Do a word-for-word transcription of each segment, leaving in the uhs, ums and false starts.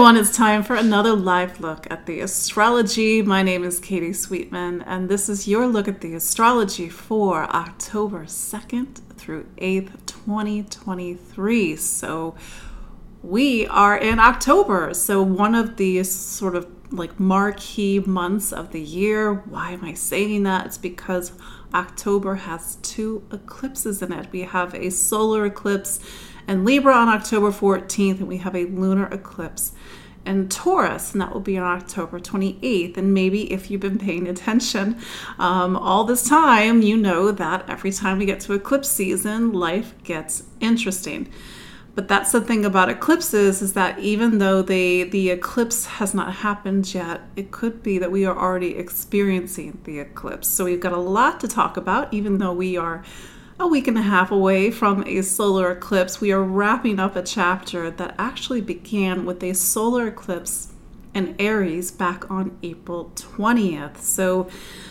everyone, it's time for another live look at the astrology. My name is Katie Sweetman, and this is your look at the astrology for October second through eighth, twenty twenty-three. So we are in October, so one of the sort of like marquee months of the year. Why am I saying that? It's because October has two eclipses in it. We have a solar eclipse in Libra on October fourteenth, and we have a lunar eclipse in Taurus, and that will be on October twenty-eighth. And maybe if you've been paying attention um, all this time, you know that every time we get to eclipse season, life gets interesting. But that's the thing about eclipses, is that even though they the eclipse has not happened yet, it could be that we are already experiencing the eclipse. So we've got a lot to talk about, even though we are a week and a half away from a solar eclipse. We are wrapping up a chapter that actually began with a solar eclipse in Aries back on April twentieth. So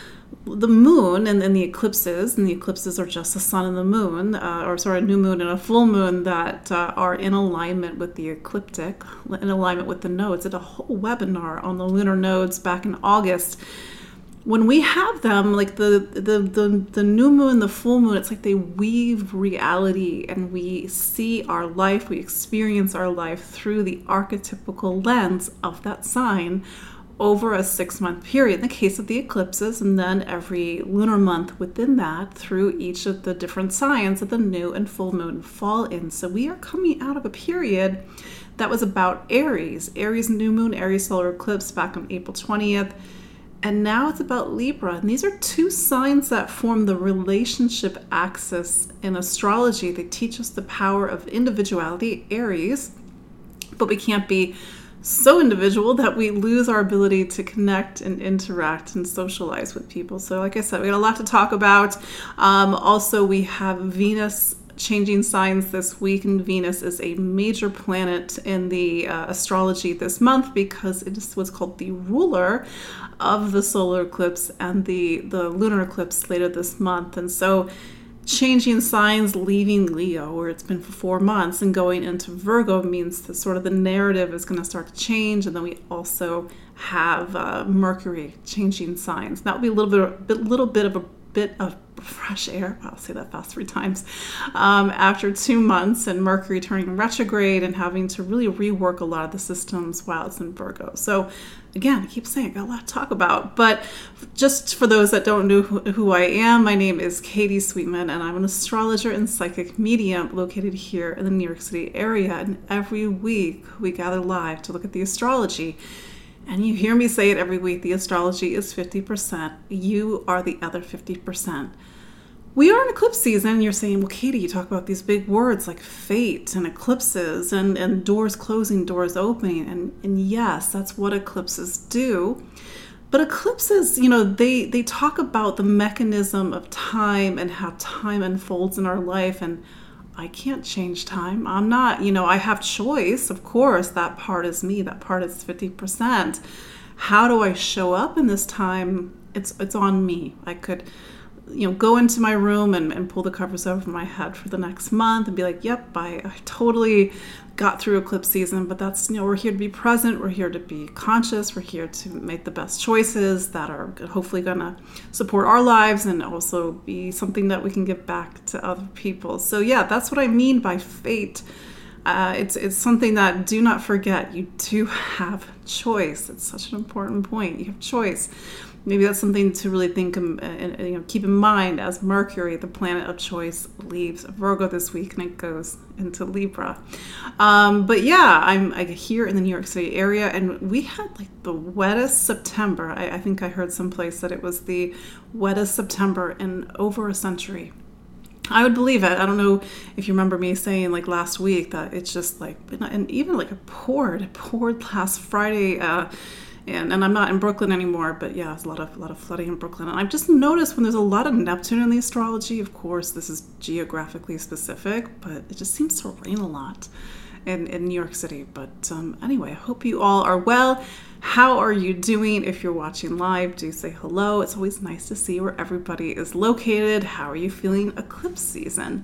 the moon and, and the eclipses, and the eclipses are just the sun and the moon, uh, or sorry, a new moon and a full moon that uh, are in alignment with the ecliptic, in alignment with the nodes. I did a whole webinar on the lunar nodes back in August. When we have them, like the, the, the, the new moon, the full moon, it's like they weave reality, and we see our life, we experience our life through the archetypical lens of that sign over a six-month period in the case of the eclipses, and then every lunar month within that through each of the different signs that the new and full moon fall in. So we are coming out of a period that was about Aries, Aries new moon, Aries solar eclipse back on April twentieth. And now it's about Libra. And these are two signs that form the relationship axis in astrology. They teach us the power of individuality, Aries, but we can't be so individual that we lose our ability to connect and interact and socialize with people. So like I said, we got a lot to talk about. Um, also, we have Venus changing signs this week, and Venus is a major planet in the uh, astrology this month because it is what's called the ruler of the solar eclipse and the, the lunar eclipse later this month. And so changing signs, leaving Leo, where it's been for four months, and going into Virgo means that sort of the narrative is going to start to change. And then we also have uh, Mercury changing signs. That will be a little bit, a little bit of a bit of fresh air. I'll say that fast three times. Um, after two months and Mercury turning retrograde and having to really rework a lot of the systems while it's in Virgo. So again, I keep saying I got a lot to talk about, but just for those that don't know who, who I am, my name is Katie Sweetman, and I'm an astrologer and psychic medium located here in the New York City area. And every week we gather live to look at the astrology. And you hear me say it every week, the astrology is fifty percent. You are the other fifty percent. We are in eclipse season. You're saying, well, Katie, you talk about these big words like fate and eclipses and, and doors closing, doors opening. And, and yes, that's what eclipses do. But eclipses, you know, they, they talk about the mechanism of time and how time unfolds in our life. And I can't change time. I'm not, you know, I have choice. Of course, that part is me. That part is fifty percent. How do I show up in this time? It's it's on me. I could, you know, go into my room and, and pull the covers over my head for the next month and be like, yep, I, I totally got through eclipse season. But that's, you know, we're here to be present. We're here to be conscious. We're here to make the best choices that are hopefully going to support our lives and also be something that we can give back to other people. So yeah, that's what I mean by fate. Uh, it's it's something that, do not forget, you do have choice. It's such an important point. You have choice. Maybe that's something to really think and, and you know, keep in mind as Mercury, the planet of choice, leaves Virgo this week and it goes into Libra. Um, but yeah, I'm, I'm here in the New York City area, and we had like the wettest September. I, I think I heard someplace that it was the wettest September in over a century. I would believe it. I don't know if you remember me saying like last week that it's just like, and even like it poured, it poured last Friday. Uh, And, and I'm not in Brooklyn anymore, but yeah, there's a lot of a lot of flooding in Brooklyn. And I've just noticed when there's a lot of Neptune in the astrology, of course, this is geographically specific, but it just seems to rain a lot. in, in New York City. But um, anyway, I hope you all are well. How are you doing? If you're watching live, do say hello. It's always nice to see where everybody is located. How are you feeling eclipse season?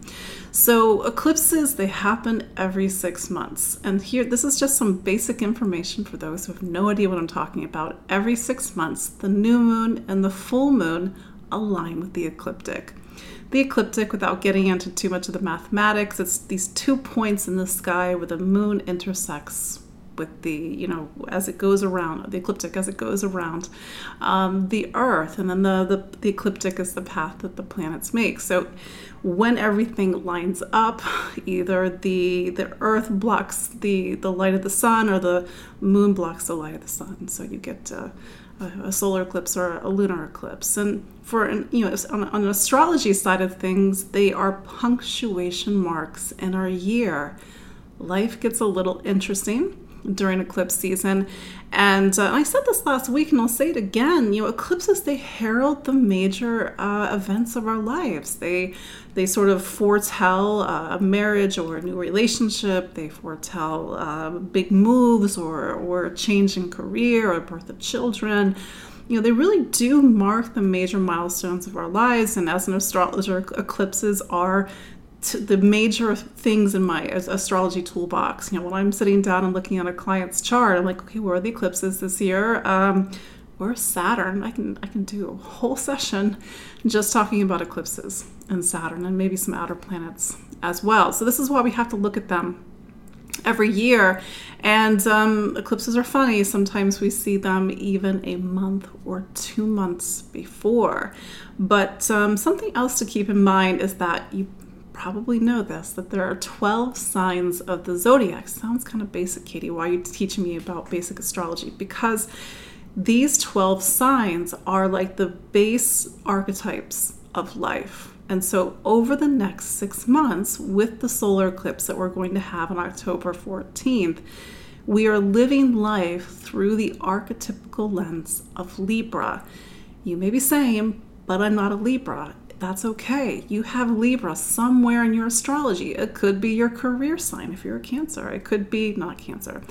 So eclipses, they happen every six months. And here, this is just some basic information for those who have no idea what I'm talking about. Every six months, the new moon and the full moon align with the ecliptic. The ecliptic, without getting into too much of the mathematics, it's these two points in the sky where the moon intersects with the, you know, as it goes around, the ecliptic as it goes around um, the Earth. And then the, the, the ecliptic is the path that the planets make. So when everything lines up, either the the Earth blocks the, the light of the sun or the moon blocks the light of the sun. So you get uh, a, a solar eclipse or a lunar eclipse. And for, an, you know, on, on an astrology side of things, they are punctuation marks in our year. Life gets a little interesting during eclipse season. And uh, I said this last week, and I'll say it again, you know, eclipses, they herald the major uh, events of our lives. They they sort of foretell uh, a marriage or a new relationship. They foretell uh, big moves or, or a change in career or birth of children. You know, they really do mark the major milestones of our lives. And as an astrologer, eclipses are to the major things in my astrology toolbox. You know, when I'm sitting down and looking at a client's chart, I'm like, okay, where are the eclipses this year? Um, where's Saturn? I can I can do a whole session just talking about eclipses and Saturn and maybe some outer planets as well. So this is why we have to look at them every year. And um, eclipses are funny. Sometimes we see them even a month or two months before. But um, something else to keep in mind is that you probably know this, that there are twelve signs of the zodiac. Sounds kind of basic, Katie. Why are you teaching me about basic astrology? Because these twelve signs are like the base archetypes of life. And so over the next six months, with the solar eclipse that we're going to have on October fourteenth, we are living life through the archetypical lens of Libra. You may be saying, but I'm not a Libra. That's okay. You have Libra somewhere in your astrology. It could be your career sign if you're a Cancer. It could be, not Cancer.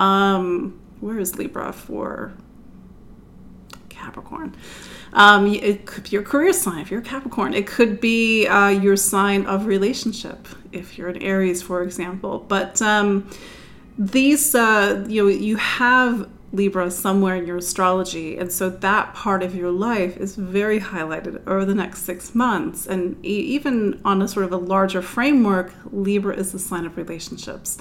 Um, where is Libra for Capricorn? Um, it could be your career sign if you're a Capricorn. It could be uh, your sign of relationship if you're an Aries, for example. But um, these, uh, you know, you have Libra somewhere in your astrology, and so that part of your life is very highlighted over the next six months. And e- even on a sort of a larger framework, Libra is the sign of relationships.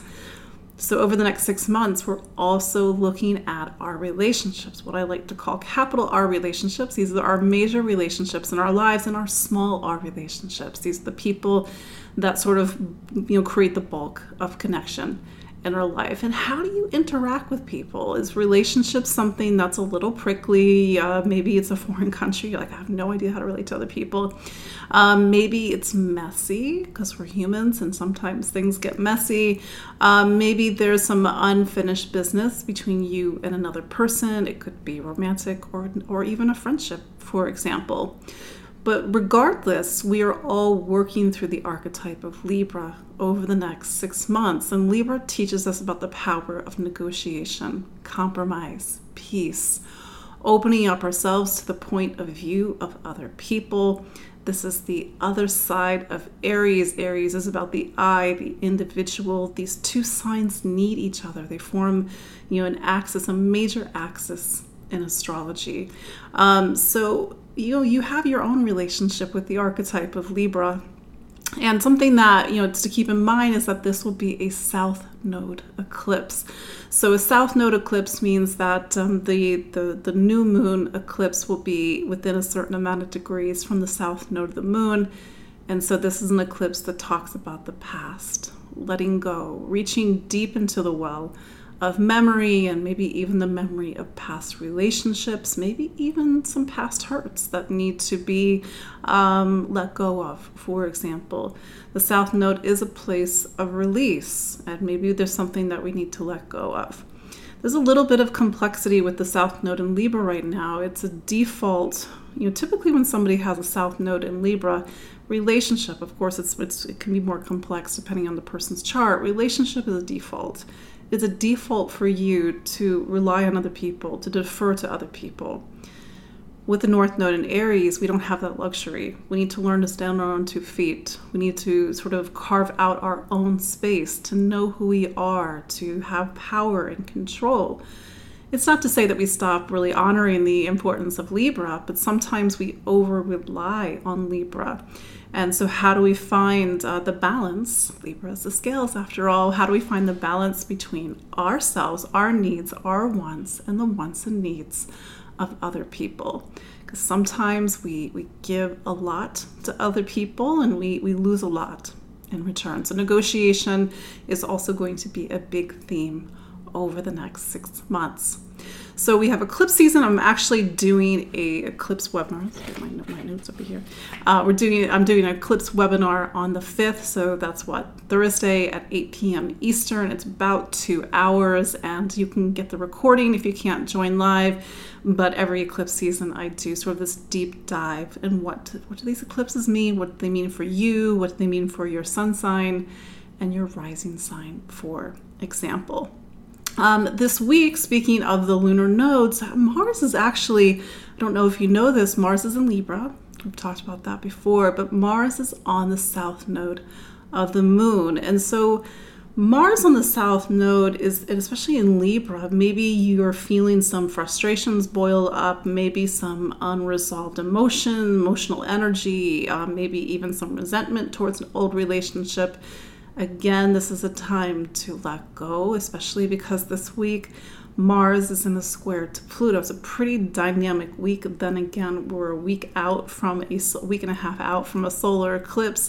So over the next six months, we're also looking at our relationships, what I like to call capital R relationships. These are our major relationships in our lives, and our small r relationships. These are the people that sort of, you know, create the bulk of connection in our life. And how do you interact with people? Is relationships something that's a little prickly? Uh, maybe it's a foreign country. You're like, I have no idea how to relate to other people. Um, maybe it's messy because we're humans and sometimes things get messy. Um, maybe there's some unfinished business between you and another person. It could be romantic or or even a friendship, for example. But regardless, we are all working through the archetype of Libra over the next six months. And Libra teaches us about the power of negotiation, compromise, peace, opening up ourselves to the point of view of other people. This is the other side of Aries. Aries is about the I, the individual. These two signs need each other. They form, you know, an axis, a major axis in astrology. Um, so, you know, you have your own relationship with the archetype of Libra. And something that, you know, to keep in mind is that this will be a south node eclipse. So a south node eclipse means that um, the, the, the new moon eclipse will be within a certain amount of degrees from the south node of the moon. And so this is an eclipse that talks about the past, letting go, reaching deep into the well of memory, and maybe even the memory of past relationships, maybe even some past hurts that need to be um, let go of. For example, the South Node is a place of release, and maybe there's something that we need to let go of. There's a little bit of complexity with the South Node in Libra right now. It's a default, you know, typically when somebody has a South Node in Libra, Relationship, of course, it's, it's it can be more complex depending on the person's chart. Relationship is a default. It's a default for you to rely on other people, to defer to other people. With the North Node in Aries, we don't have that luxury. We need to learn to stand on our own two feet. We need to sort of carve out our own space, to know who we are, to have power and control. It's not to say that we stop really honoring the importance of Libra, but sometimes we over rely on Libra. And so how do we find uh, the balance? Libra is the scales, after all. How do we find the balance between ourselves, our needs, our wants, and the wants and needs of other people? Because sometimes we, we give a lot to other people and we, we lose a lot in return. So negotiation is also going to be a big theme over the next six months. So we have eclipse season. I'm actually doing a eclipse webinar. Let's get my, my notes over here. Uh, we're doing. I'm doing an eclipse webinar on the fifth. So that's what, Thursday at eight p.m. Eastern. It's about two hours, and you can get the recording if you can't join live. But every eclipse season, I do sort of this deep dive in what what do these eclipses mean? What do they mean for you? What do they mean for your sun sign and your rising sign, for example? Um, this week, speaking of the lunar nodes, Mars is actually, I don't know if you know this, Mars is in Libra. We've talked about that before, but Mars is on the south node of the moon. And so Mars on the south node is, and especially in Libra, maybe you're feeling some frustrations boil up, maybe some unresolved emotion, emotional energy, uh, maybe even some resentment towards an old relationship. Again, this is a time to let go, especially because this week Mars is in a square to Pluto. It's a pretty dynamic week. Then again, we're a week out from a, a week and a half out from a solar eclipse.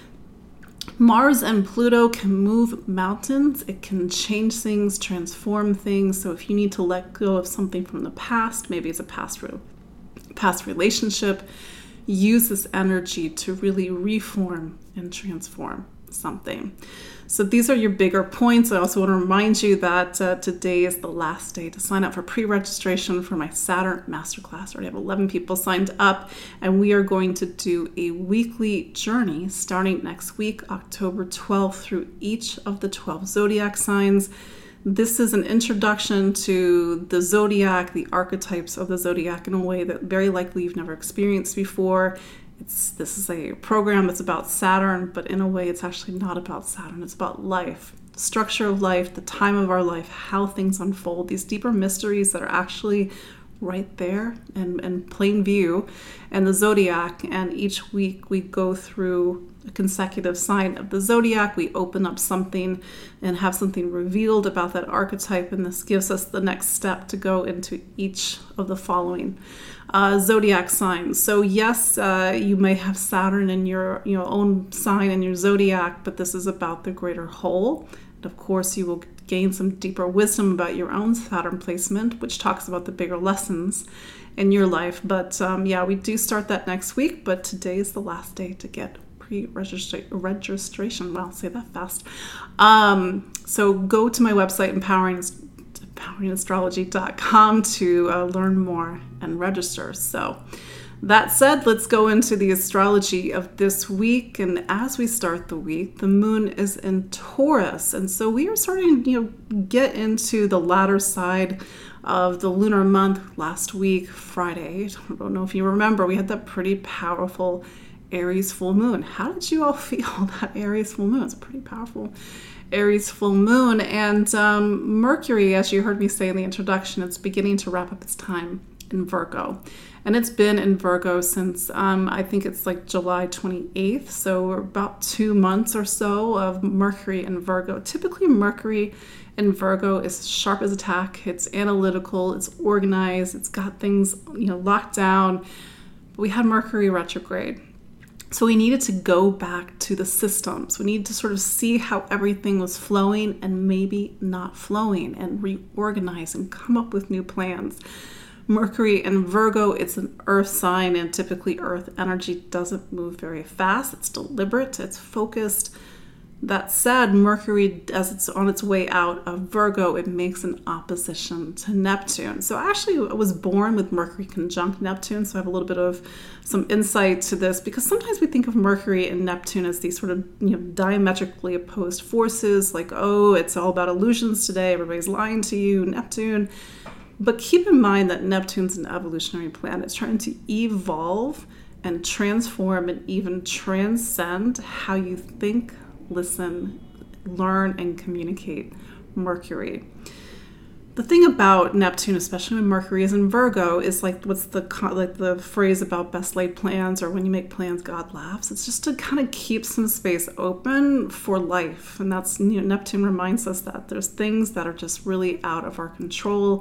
Mars and Pluto can move mountains. It can change things, transform things. So if you need to let go of something from the past, maybe it's a past, re- past relationship, use this energy to really reform and transform something. So these are your bigger points. I also want to remind you that uh, today is the last day to sign up for pre-registration for my Saturn Masterclass. I already have eleven people signed up, and we are going to do a weekly journey starting next week, October twelfth, through each of the twelve zodiac signs. This is an introduction to the zodiac, the archetypes of the zodiac, in a way that very likely you've never experienced before. It's, this is a program that's about Saturn, but in a way it's actually not about Saturn. It's about life, the structure of life, the time of our life, how things unfold, these deeper mysteries that are actually right there and in plain view, and the zodiac. And each week we go through a consecutive sign of the zodiac. We open up something and have something revealed about that archetype, and this gives us the next step to go into each of the following uh, zodiac signs. So yes, uh, you may have Saturn in your, your own sign in your zodiac, but this is about the greater whole. And of course, you will gain some deeper wisdom about your own Saturn placement, which talks about the bigger lessons in your life. But um, yeah, we do start that next week, but today is the last day to get pre-registration. Wow, say that fast. Um, so go to my website, empowering, empowering astrology dot com, to uh, learn more and register. So that said, let's go into the astrology of this week. And as we start the week, the moon is in Taurus. And so we are starting to, you know, get into the latter side of the lunar month. Last week, Friday, I don't know if you remember, we had that pretty powerful Aries full moon. How did you all feel that Aries full moon? It's a pretty powerful Aries full moon. And um, Mercury, as you heard me say in the introduction, it's beginning to wrap up its time in Virgo. And it's been in Virgo since, um, I think it's like July twenty-eighth. So we're about two months or so of Mercury in Virgo. Typically, Mercury in Virgo is sharp as a tack. It's analytical, it's organized, it's got things, you know, locked down. But we had Mercury retrograde. So we needed to go back to the systems. We needed to sort of see how everything was flowing and maybe not flowing, and reorganize and come up with new plans. Mercury in Virgo, it's an earth sign, and typically earth energy doesn't move very fast. It's deliberate, it's focused. That said, Mercury, as it's on its way out of Virgo, it makes an opposition to Neptune. So I actually was born with Mercury conjunct Neptune, so I have a little bit of some insight to this, because sometimes we think of Mercury and Neptune as these sort of, you know, diametrically opposed forces, like, oh, it's all about illusions today, everybody's lying to you, Neptune. But keep in mind that Neptune's an evolutionary planet. It's trying to evolve and transform and even transcend how you think, listen, learn, and communicate Mercury. The thing about Neptune, especially when Mercury is in Virgo, is like what's the like the phrase about best laid plans, or when you make plans, God laughs. It's just to kind of keep some space open for life, and that's, you know, Neptune reminds us that there's things that are just really out of our control.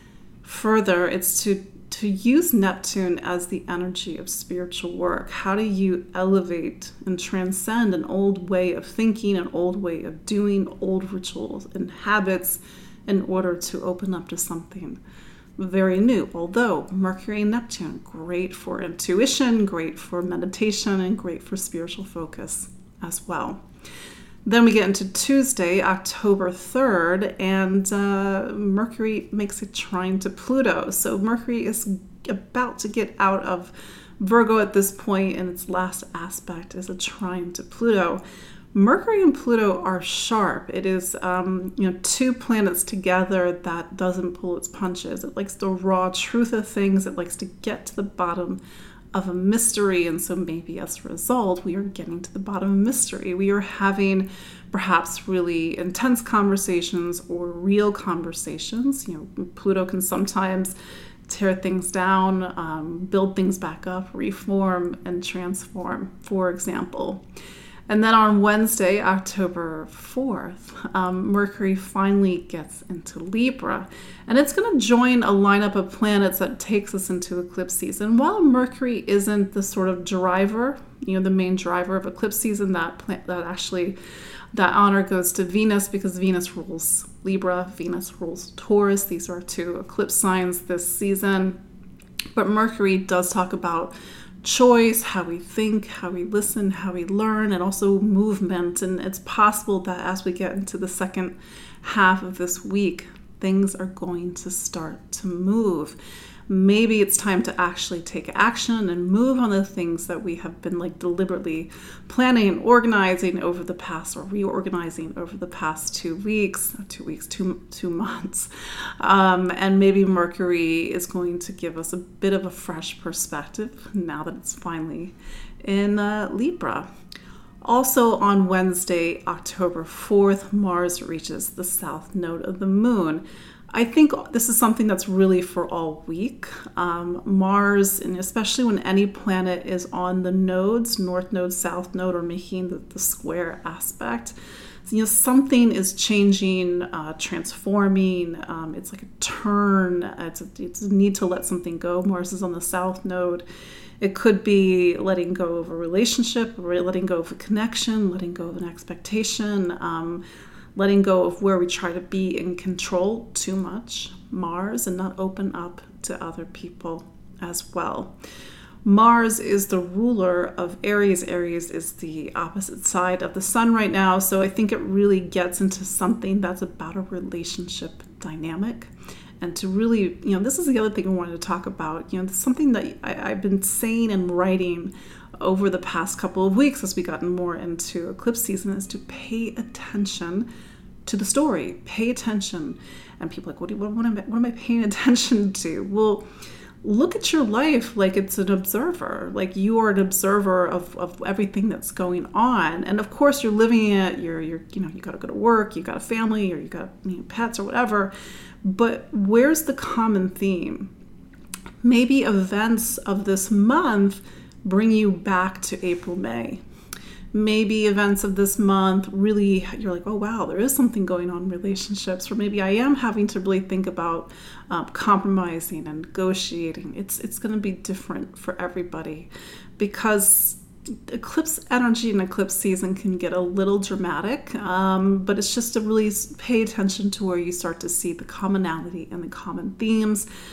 Further, it's to to use Neptune as the energy of spiritual work. How do you elevate and transcend an old way of thinking, an old way of doing, old rituals and habits in order to open up to something very new? Although Mercury and Neptune, great for intuition, great for meditation, and great for spiritual focus as well. Then we get into Tuesday, October third, and uh, Mercury makes a trine to Pluto. So Mercury is about to get out of Virgo at this point, and its last aspect is a trine to Pluto. Mercury and Pluto are sharp. It is, um, you know, two planets together that doesn't pull its punches. It likes the raw truth of things. It likes to get to the bottom of a mystery, and so maybe as a result we are getting to the bottom of mystery. We are having perhaps really intense conversations or real conversations. You know, Pluto can sometimes tear things down, um, build things back up, reform and transform, for example. And then on Wednesday, October fourth, um, Mercury finally gets into Libra. And it's going to join a lineup of planets that takes us into eclipse season. While Mercury isn't the sort of driver, you know, the main driver of eclipse season, that plant, that actually, that honor goes to Venus, because Venus rules Libra, Venus rules Taurus. These are two eclipse signs this season. But Mercury does talk about choice, how we think, how we listen, how we learn, and also movement. And it's possible that as we get into the second half of this week, things are going to start to move. Maybe it's time to actually take action and move on the things that we have been like deliberately planning and organizing over the past, or reorganizing over the past two weeks, two weeks, two, two months. Um, and maybe Mercury is going to give us a bit of a fresh perspective now that it's finally in uh, Libra. Also on Wednesday, October fourth, Mars reaches the south node of the moon. I think this is something that's really for all week. Um, Mars, and especially when any planet is on the nodes, north node, south node, or making the, the square aspect, so, you know, something is changing, uh, transforming. Um, it's like a turn. It's a, it's a need to let something go. Mars is on the south node. It could be letting go of a relationship, or letting go of a connection, letting go of an expectation, um, letting go of where we try to be in control too much, Mars, and not open up to other people as well. Mars is the ruler of Aries. Aries is the opposite side of the sun right now, so I think it really gets into something that's about a relationship dynamic. And to really, you know, this is the other thing I wanted to talk about. You know, something that I, I've been saying and writing over the past couple of weeks as we gotten more into eclipse season is to pay attention to the story. Pay attention. And people are like, what, do you, what, what, am I, what am I paying attention to? Well, look at your life like it's an observer. Like you are an observer of, of everything that's going on. And of course you're living it, you're, you're you know, you got to go to work, you got a family, or you got, you know, pets or whatever. But where's the common theme? Maybe events of this month bring you back to April, May. Maybe events of this month really, you're like, oh wow, there is something going on in relationships. Or maybe I am having to really think about um, compromising and negotiating. It's it's going to be different for everybody, because eclipse energy and eclipse season can get a little dramatic, um, but it's just to really pay attention to where you start to see the commonality and the common themes,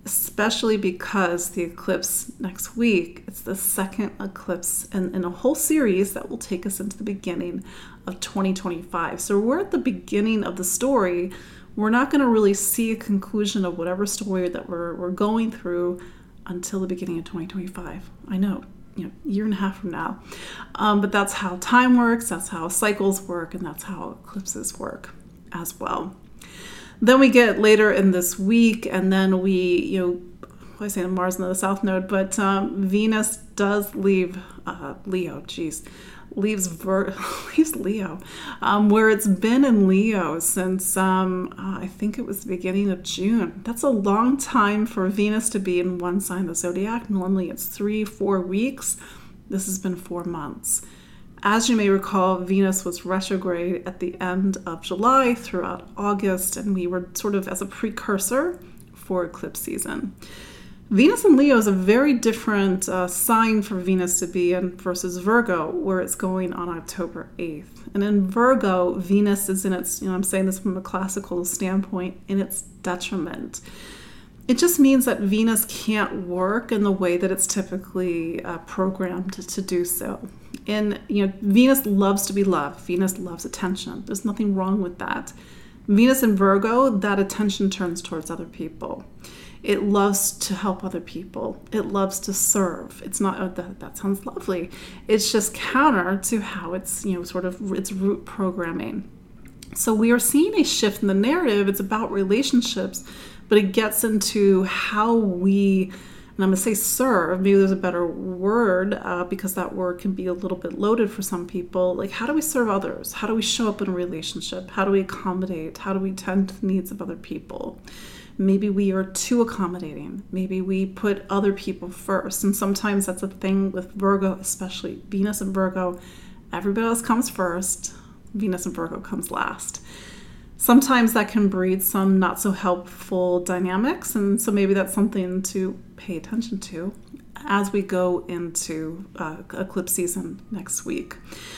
especially because the eclipse next week, it's the second eclipse in, in a whole series that will take us into the beginning of twenty twenty-five. So we're at the beginning of the story. We're not going to really see a conclusion of whatever story that we're, we're going through until the beginning of twenty twenty-five. I know, you know, a year and a half from now. Um, but that's how time works, that's how cycles work, and that's how eclipses work as well. Then we get later in this week, and then we, you know, I say Mars in the South Node, but um, Venus does leave uh, Leo, geez, leaves Vir- leaves Leo, um, where it's been in Leo since, um, uh, I think it was the beginning of June. That's a long time for Venus to be in one sign of the zodiac. Normally it's three, four weeks. This has been four months. As you may recall, Venus was retrograde at the end of July throughout August, and we were sort of as a precursor for eclipse season. Venus in Leo is a very different uh, sign for Venus to be in versus Virgo, where it's going on October eighth. And in Virgo, Venus is in its, you know, I'm saying this from a classical standpoint, in its detriment. It just means that Venus can't work in the way that it's typically uh, programmed to, to do so. And, you know, Venus loves to be loved. Venus loves attention. There's nothing wrong with that. Venus in Virgo, that attention turns towards other people. It loves to help other people. It loves to serve. It's not, oh, that, that sounds lovely. It's just counter to how it's, you know, sort of its root programming. So we are seeing a shift in the narrative. It's about relationships, but it gets into how we, and I'm going to say serve, maybe there's a better word uh, because that word can be a little bit loaded for some people. Like, how do we serve others? How do we show up in a relationship? How do we accommodate? How do we tend to the needs of other people? Maybe we are too accommodating. Maybe we put other people first. And sometimes that's a thing with Virgo, especially Venus and Virgo. Everybody else comes first. Venus and Virgo comes last. Sometimes that can breed some not so helpful dynamics. And so maybe that's something to pay attention to as we go into uh, eclipse season next week.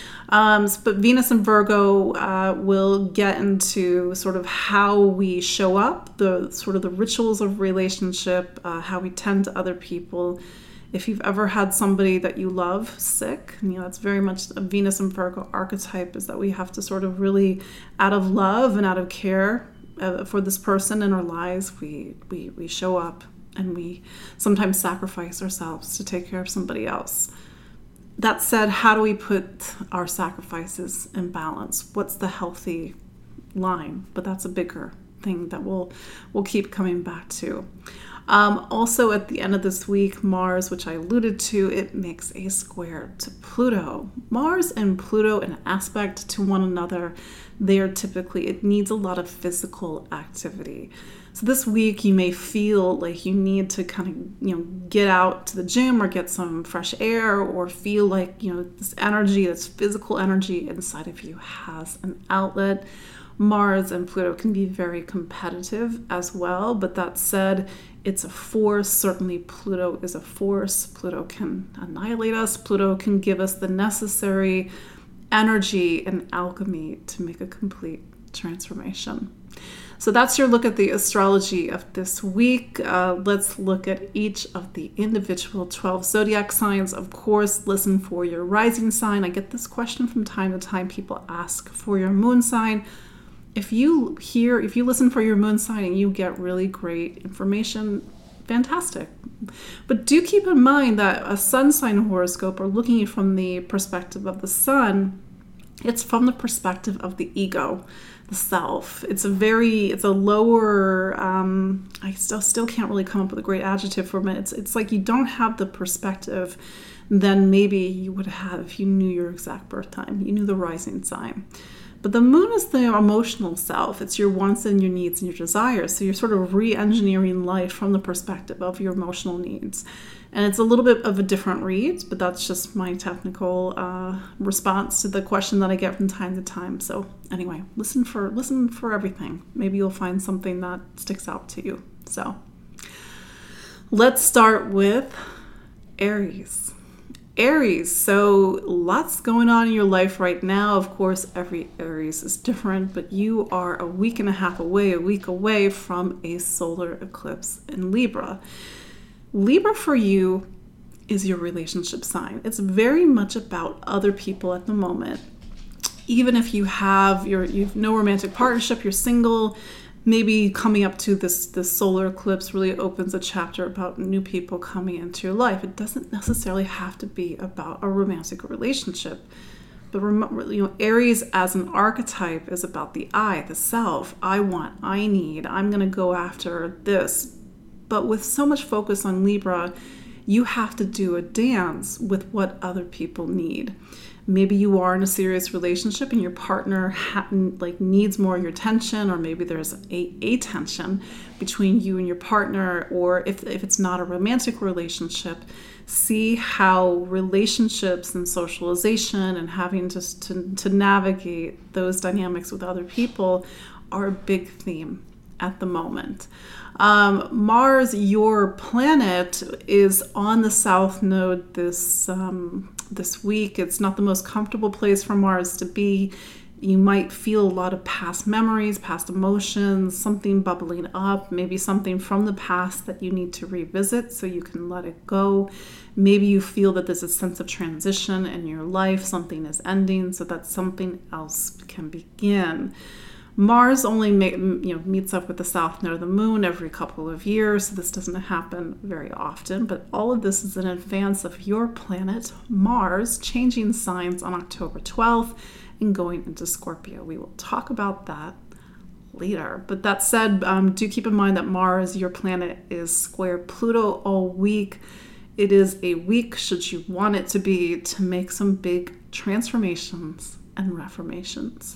Um, but Venus and Virgo uh, will get into sort of how we show up, the sort of the rituals of relationship, uh, how we tend to other people. If you've ever had somebody that you love sick, you know, that's very much a Venus and Virgo archetype, is that we have to sort of really, out of love and out of care uh, for this person in our lives, we, we, we show up and we sometimes sacrifice ourselves to take care of somebody else. That said, how do we put our sacrifices in balance? What's the healthy line? But that's a bigger thing that we'll we'll keep coming back to. Um, also, at the end of this week, Mars, which I alluded to, it makes a square to Pluto. Mars and Pluto, in aspect to one another, they are typically, it needs a lot of physical activity. So this week you may feel like you need to kind of, you know, get out to the gym or get some fresh air, or feel like, you know, this energy, this physical energy inside of you has an outlet. Mars and Pluto can be very competitive as well, but that said, it's a force. Certainly Pluto is a force. Pluto can annihilate us. Pluto can give us the necessary energy and alchemy to make a complete transformation. So that's your look at the astrology of this week. Uh, let's look at each of the individual twelve zodiac signs. Of course, listen for your rising sign. I get this question from time to time. People ask for your moon sign. If you hear, if you listen for your moon sign and you get really great information, fantastic. But do keep in mind that a sun sign horoscope, or looking from the perspective of the sun, it's from the perspective of the ego, the self. It's a very, it's a lower, um, I still still can't really come up with a great adjective for it. It's, it's like you don't have the perspective than maybe you would have if you knew your exact birth time, you knew the rising sign. But the moon is the emotional self. It's your wants and your needs and your desires. So you're sort of re-engineering life from the perspective of your emotional needs. And it's a little bit of a different read, but that's just my technical uh, response to the question that I get from time to time. So anyway, listen for listen for everything. Maybe you'll find something that sticks out to you. So let's start with Aries. Aries, so lots going on in your life right now. Of course, every Aries is different, but you are a week and a half away, a week away from a solar eclipse in Libra. Libra for you is your relationship sign. It's very much about other people at the moment. Even if you have your you've no romantic partnership, you're single, maybe coming up to this, this solar eclipse really opens a chapter about new people coming into your life. It doesn't necessarily have to be about a romantic relationship. But you know, Aries as an archetype is about the I, the self. I want, I need, I'm going to go after this. But with so much focus on Libra, you have to do a dance with what other people need. Maybe you are in a serious relationship and your partner ha- like needs more of your attention, or maybe there's a, a tension between you and your partner, or if, if it's not a romantic relationship, see how relationships and socialization and having to, to, to navigate those dynamics with other people are a big theme at the moment. Um, Mars, your planet, is on the South Node this um, this week. It's not the most comfortable place for Mars to be. You might feel a lot of past memories, past emotions, something bubbling up, maybe something from the past that you need to revisit so you can let it go. Maybe you feel that there's a sense of transition in your life, something is ending so that something else can begin. Mars only ma- you know, meets up with the south node of the moon every couple of years, so this doesn't happen very often, but all of this is in advance of your planet, Mars, changing signs on October twelfth and going into Scorpio. We will talk about that later. But that said, um, do keep in mind that Mars, your planet, is square Pluto all week. It is a week, should you want it to be, to make some big transformations and reformations.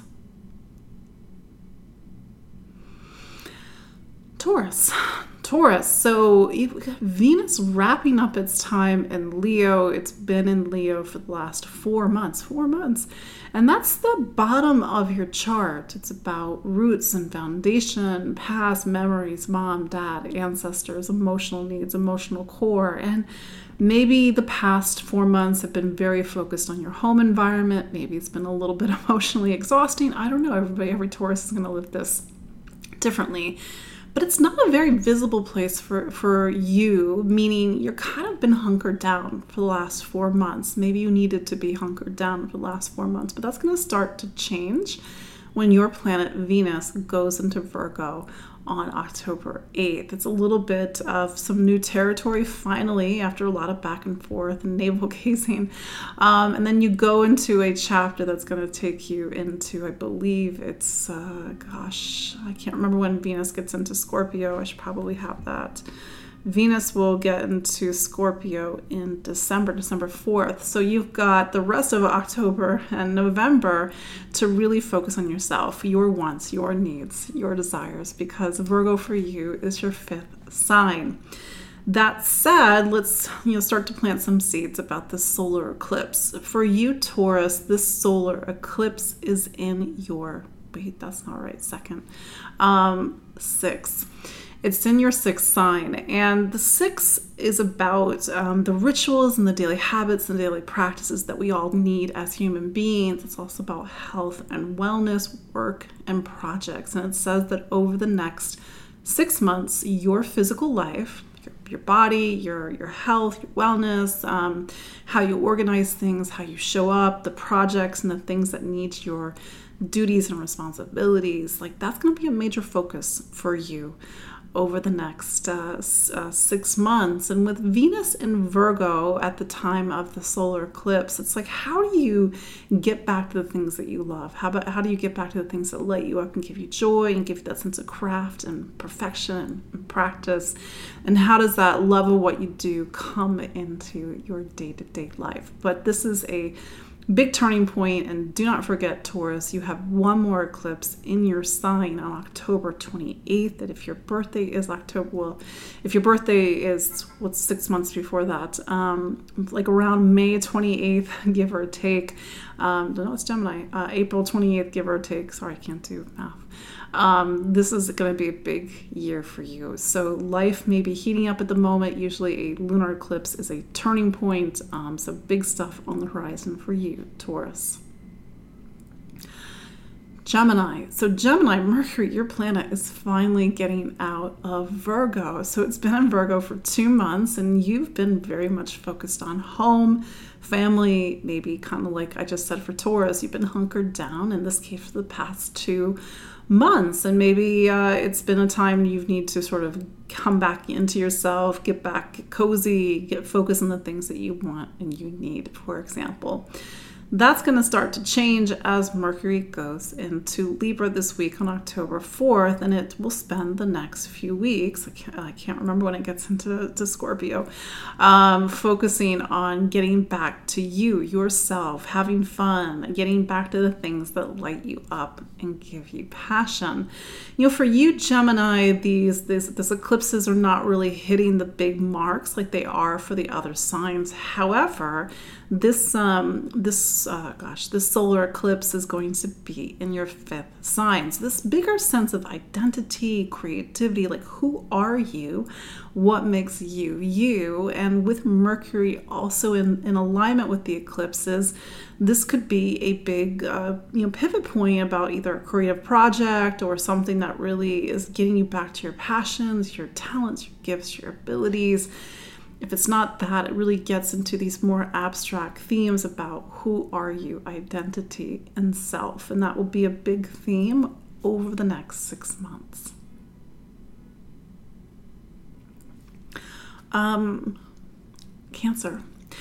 Taurus. Taurus. So Venus wrapping up its time in Leo. It's been in Leo for the last four months. Four months. And that's the bottom of your chart. It's about roots and foundation, past memories, mom, dad, ancestors, emotional needs, emotional core. And maybe the past four months have been very focused on your home environment. Maybe it's been a little bit emotionally exhausting. I don't know. Everybody, every Taurus is going to live this differently. But it's not a very visible place for, for you, meaning you're kind of been hunkered down for the last four months. Maybe you needed to be hunkered down for the last four months, but that's going to start to change when your planet Venus goes into Virgo on October eighth. It's a little bit of some new territory finally after a lot of back and forth and navel gazing. Um, and then you go into a chapter that's going to take you into, I believe it's, uh, gosh, I can't remember when Venus gets into Scorpio. I should probably have that. Venus will get into Scorpio in December, December fourth. So you've got the rest of October and November to really focus on yourself, your wants, your needs, your desires, because Virgo for you is your fifth sign. That said, let's you know start to plant some seeds about this solar eclipse. For you, Taurus, this solar eclipse is in your, wait, that's not right, second, um, six. It's in your sixth sign, and the six is about um, the rituals and the daily habits and daily practices that we all need as human beings. It's also about health and wellness, work, and projects. And it says that over the next six months, your physical life, your, your body, your, your health, your wellness, um, how you organize things, how you show up, the projects and the things that need your duties and responsibilities, like that's going to be a major focus for you over the next uh, uh, six months. And with Venus in Virgo at the time of the solar eclipse, it's like, how do you get back to the things that you love? How about how do you get back to the things that light you up and give you joy and give you that sense of craft and perfection and practice? And how does that love of what you do come into your day-to-day life? But this is a big turning point, and do not forget, Taurus, you have one more eclipse in your sign on October twenty-eighth. And if your birthday is October, well, if your birthday is what's six months before that, um, like around May twenty-eighth, give or take. Um, no, it's Gemini. Uh, April twenty-eighth, give or take. Sorry, I can't do math. Um, this is going to be a big year for you. So life may be heating up at the moment. Usually a lunar eclipse is a turning point. Um, so big stuff on the horizon for you, Taurus. Gemini. So Gemini, Mercury, your planet, is finally getting out of Virgo. So it's been in Virgo for two months and you've been very much focused on home, family, maybe kind of like I just said for Taurus, you've been hunkered down, in this case for the past two months. And maybe uh, it's been a time you need to sort of come back into yourself, get back get cozy, get focused on the things that you want and you need, for example. That's going to start to change as Mercury goes into Libra this week on October fourth, and it will spend the next few weeks, I can't, I can't remember when it gets into to Scorpio, um, focusing on getting back to you, yourself, having fun, getting back to the things that light you up and give you passion. You know, for you, Gemini, these, these, these eclipses are not really hitting the big marks like they are for the other signs. However, this, um, this Uh, gosh, this solar eclipse is going to be in your fifth sign. So this bigger sense of identity, creativity, like who are you? What makes you you? And with Mercury also in, in alignment with the eclipses, this could be a big uh, you know, pivot point about either a creative project or something that really is getting you back to your passions, your talents, your gifts, your abilities. If it's not that, it really gets into these more abstract themes about who are you, identity, and self. And that will be a big theme over the next six months. Um, Cancer.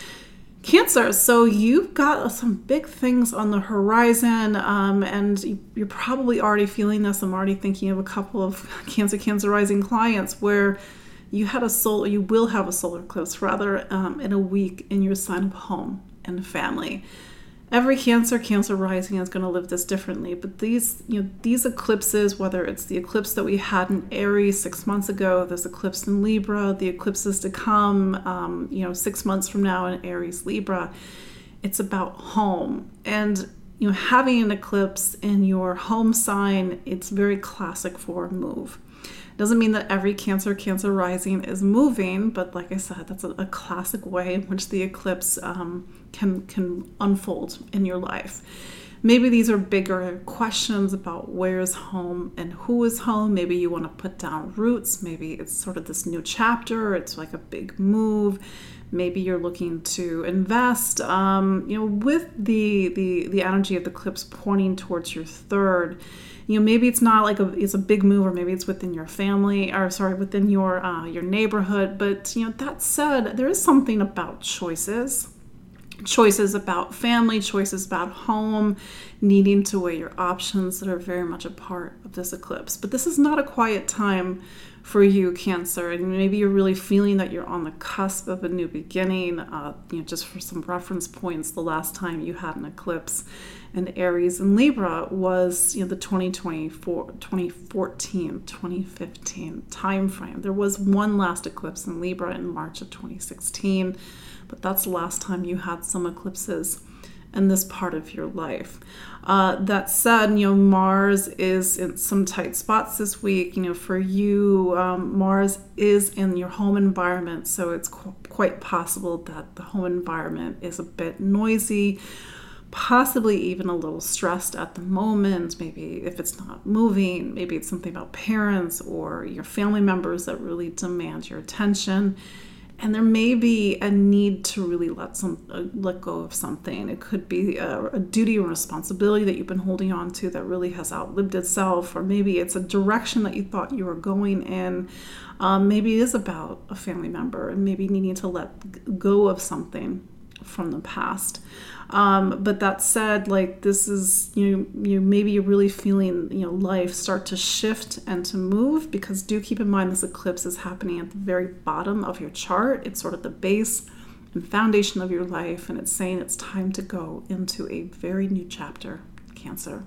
Cancer, so you've got some big things on the horizon, um, and you're probably already feeling this. I'm already thinking of a couple of Cancer, Cancer rising clients where you had a solar, you will have a solar eclipse rather um, in a week in your sign of home and family. Every Cancer, Cancer rising is going to live this differently, but these, you know, these eclipses, whether it's the eclipse that we had in Aries six months ago, this eclipse in Libra, the eclipses to come, um, you know, six months from now in Aries, Libra, it's about home. And you know, having an eclipse in your home sign, it's very classic for a move. Doesn't mean that every Cancer, Cancer rising is moving, but like I said, that's a, a classic way in which the eclipse um, can, can unfold in your life. Maybe these are bigger questions about where's home and who is home. Maybe you want to put down roots. Maybe it's sort of this new chapter. It's like a big move. Maybe you're looking to invest. Um, you know, with the, the, the energy of the eclipse pointing towards your third, you know, maybe it's not like a, it's a big move, or maybe it's within your family, or sorry, within your uh, your neighborhood. But, you know, that said, there is something about choices, choices about family, choices about home, needing to weigh your options that are very much a part of this eclipse. But this is not a quiet time for you, Cancer, and maybe you're really feeling that you're on the cusp of a new beginning. Uh, you know, just for some reference points, the last time you had an eclipse in Aries and Libra was, you know, the twenty twenty-four, twenty fourteen, twenty fifteen time frame. There was one last eclipse in Libra in March of twenty sixteen, but that's the last time you had some eclipses in this part of your life. Uh, that said, you know, Mars is in some tight spots this week. You know, for you, um, Mars is in your home environment, so it's qu- quite possible that the home environment is a bit noisy, possibly even a little stressed at the moment. Maybe if it's not moving, maybe it's something about parents or your family members that really demand your attention. And there may be a need to really let some uh, let go of something. It could be a, a duty or responsibility that you've been holding on to that really has outlived itself, or maybe it's a direction that you thought you were going in. Um, maybe it is about a family member and maybe needing to let go of something from the past. Um, but that said, like this is, you know, you maybe you're really feeling, you know, life start to shift and to move, because do keep in mind this eclipse is happening at the very bottom of your chart. It's sort of the base and foundation of your life, and it's saying it's time to go into a very new chapter, Cancer.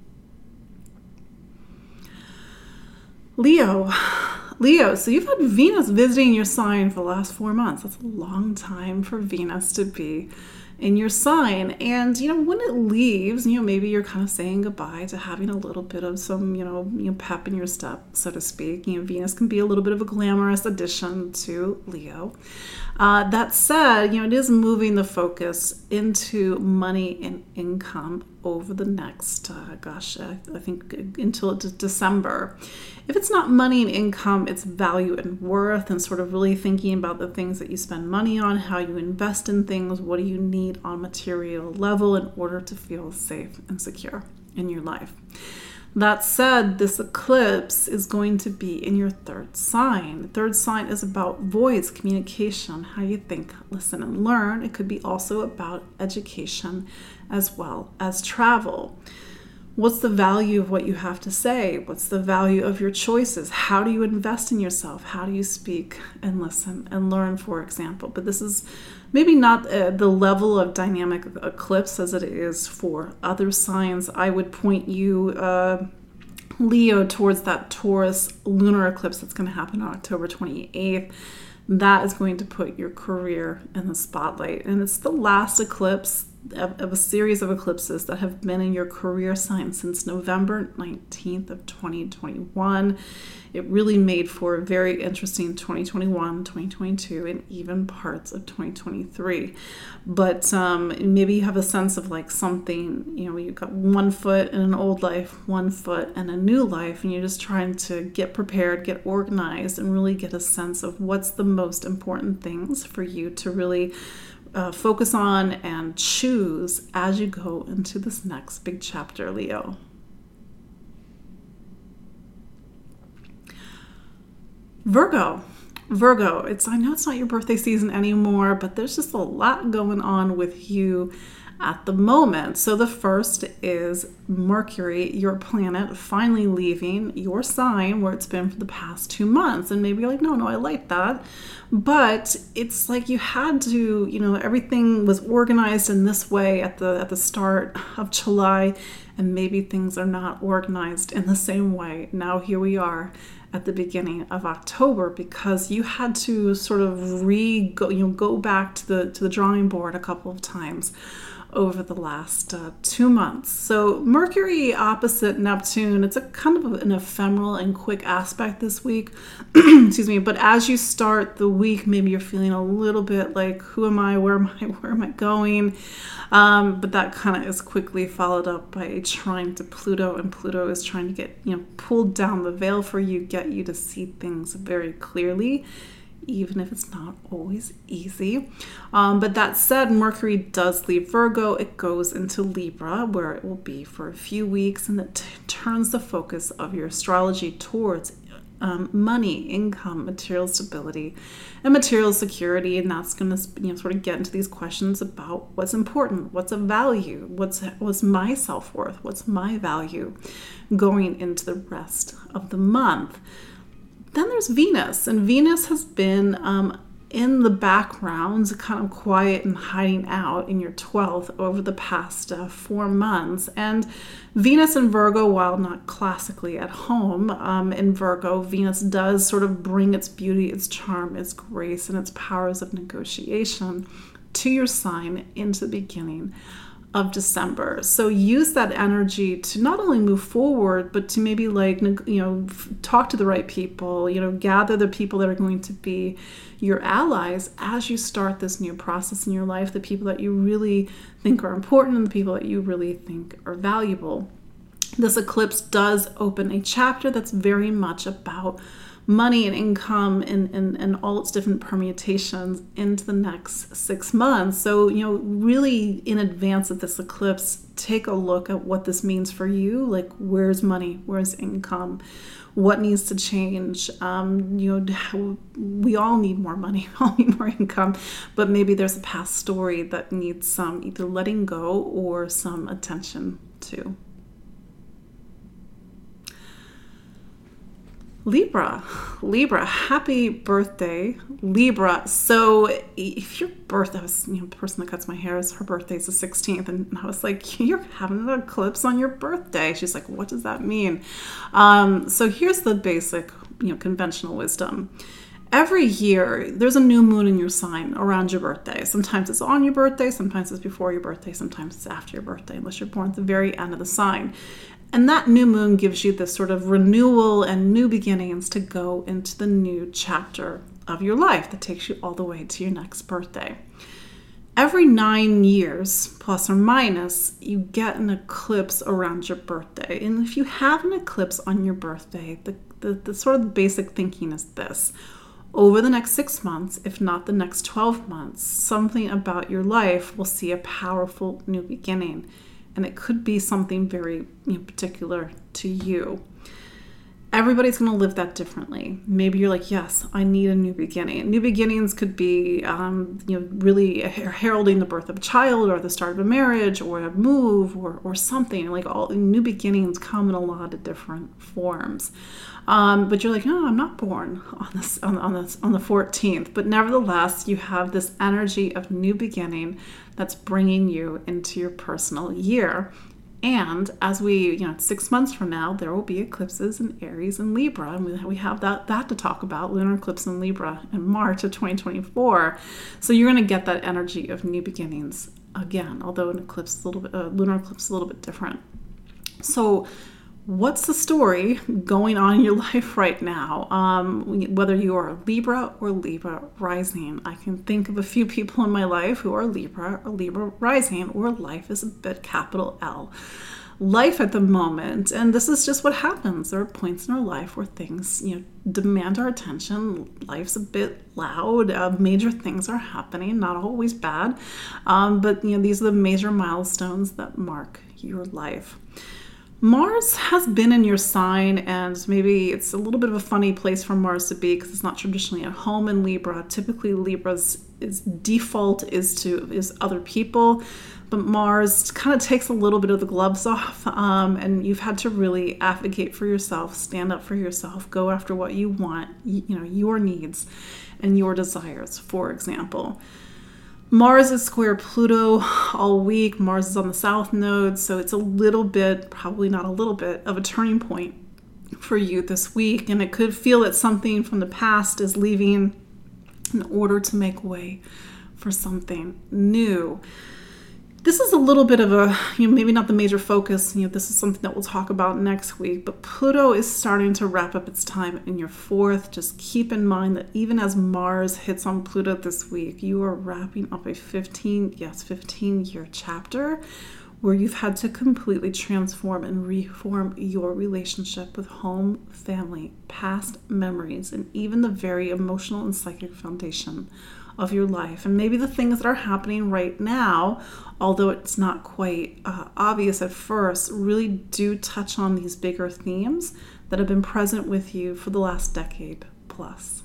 Leo. Leo, so you've had Venus visiting your sign for the last four months. That's a long time for Venus to be in your sign. And, you know, when it leaves, you know, maybe you're kind of saying goodbye to having a little bit of some, you know, you know, pep in your step, so to speak. You know, Venus can be a little bit of a glamorous addition to Leo. Uh, that said, you know, it is moving the focus into money and income over the next, uh, gosh, I, I think until de- December. If it's not money and income, it's value and worth, and sort of really thinking about the things that you spend money on, how you invest in things, what do you need on material level in order to feel safe and secure in your life. That said, this eclipse is going to be in your third sign. The third sign is about voice, communication, how you think, listen, and learn. It could be also about education as well as travel. What's the value of what you have to say? What's the value of your choices? How do you invest in yourself? How do you speak and listen and learn, for example? But this is maybe not uh, the level of dynamic eclipse as it is for other signs. I would point you, uh, Leo, towards that Taurus lunar eclipse that's going to happen on October twenty-eighth. That is going to put your career in the spotlight. And it's the last eclipse of, of a series of eclipses that have been in your career sign since November nineteenth of twenty twenty-one. It really made for a very interesting twenty twenty-one, twenty twenty-two, and even parts of twenty twenty-three. But um, maybe you have a sense of like something, you know, you've got one foot in an old life, one foot in a new life, and you're just trying to get prepared, get organized, and really get a sense of what's the most important things for you to really Uh, focus on and choose as you go into this next big chapter, Leo. Virgo. Virgo, it's I know it's not your birthday season anymore, but there's just a lot going on with you at the moment. So the first is Mercury, your planet, finally leaving your sign where it's been for the past two months. And maybe you're like, no, no, I like that. But it's like you had to, you know, everything was organized in this way at the at the start of July, and maybe things are not organized in the same way. Now here we are at the beginning of October, because you had to sort of re go, you know, go back to the to the drawing board a couple of times over the last uh, two months. So Mercury opposite Neptune, it's a kind of an ephemeral and quick aspect this week. Excuse me. But as you start the week, maybe you're feeling a little bit like, who am I? Where am I? Where am I going? Um, but that kind of is quickly followed up by a trine to Pluto, and Pluto is trying to get, you know, pulled down the veil for you, get you to see things very clearly, even if it's not always easy. Um, but that said, Mercury does leave Virgo. It goes into Libra, where it will be for a few weeks, and it t- turns the focus of your astrology towards um, money, income, material stability, and material security. And that's going to, you know, sort of get into these questions about what's important, what's of value, what's what's my self-worth, what's my value going into the rest of the month. Then there's Venus, and Venus has been um, in the background, kind of quiet and hiding out in your twelfth over the past uh, four months. And Venus in Virgo, while not classically at home um, in Virgo, Venus does sort of bring its beauty, its charm, its grace, and its powers of negotiation to your sign into the beginning of December. So use that energy to not only move forward, but to maybe like, you know, talk to the right people, you know, gather the people that are going to be your allies as you start this new process in your life, the people that you really think are important and the people that you really think are valuable. This eclipse does open a chapter that's very much about money and income and, and, and all its different permutations into the next six months. So, you know, really in advance of this eclipse, take a look at what this means for you. Like, where's money? Where's income? What needs to change? Um, you know, we all need more money, we all need more income, but maybe there's a past story that needs some either letting go or some attention to. Libra, Libra, happy birthday, Libra. So if your birthday, I was, you know, the person that cuts my hair, is her birthday is the sixteenth, and I was like, you're having an eclipse on your birthday. She's like, what does that mean? Um, so here's the basic, you know, conventional wisdom. every year, there's a new moon in your sign around your birthday. Sometimes it's on your birthday, sometimes it's before your birthday, sometimes it's after your birthday, unless you're born at the very end of the sign. And that new moon gives you this sort of renewal and new beginnings to go into the new chapter of your life that takes you all the way to your next birthday. Every nine years, plus or minus, you get an eclipse around your birthday. And if you have an eclipse on your birthday, the, the, the sort of basic thinking is this. Over the next six months, if not the next twelve months, something about your life will see a powerful new beginning. And it could be something very, you know, particular to you. Everybody's going to live that differently. Maybe you're like, yes, I need a new beginning. New beginnings could be, um, you know, really heralding the birth of a child or the start of a marriage or a move or, or something. Like all new beginnings come in a lot of different forms. Um, but you're like, no, I'm not born on this on, on this on the fourteenth. But nevertheless, you have this energy of new beginning that's bringing you into your personal year. And as we, you know, six months from now, there will be eclipses in Aries and Libra. And we, we have that, that to talk about, lunar eclipse in Libra in March of twenty twenty-four. So you're going to get that energy of new beginnings again, although an eclipse is a little bit, uh, lunar eclipse is a little bit different. So what's the story going on in your life right now? Um, whether you are a Libra or Libra rising, I can think of a few people in my life who are Libra or Libra rising, or life is a bit capital L. Life at the moment, and this is just what happens. There are points in our life where things, you know, demand our attention. Life's a bit loud. Uh, major things are happening, not always bad, um, but you know, these are the major milestones that mark your life. Mars has been in your sign, and maybe it's a little bit of a funny place for Mars to be because it's not traditionally at home in Libra. Typically, Libra's is default is to is other people, but Mars kind of takes a little bit of the gloves off, um, and you've had to really advocate for yourself, stand up for yourself, go after what you want, you, you know, your needs and your desires, for example. Mars is square Pluto all week. Mars is on the south node, so it's a little bit, probably not a little bit, of a turning point for you this week. And it could feel that something from the past is leaving in order to make way for something new. This is a little bit of a, you know, maybe not the major focus. You know, this is something that we'll talk about next week, but Pluto is starting to wrap up its time in your fourth. Just keep in mind that even as Mars hits on Pluto this week, you are wrapping up a fifteen, yes, fifteen year chapter where you've had to completely transform and reform your relationship with home, family, past memories, and even the very emotional and psychic foundation of your life. And maybe the things that are happening right now, although it's not quite uh, obvious at first, really do touch on these bigger themes that have been present with you for the last decade plus.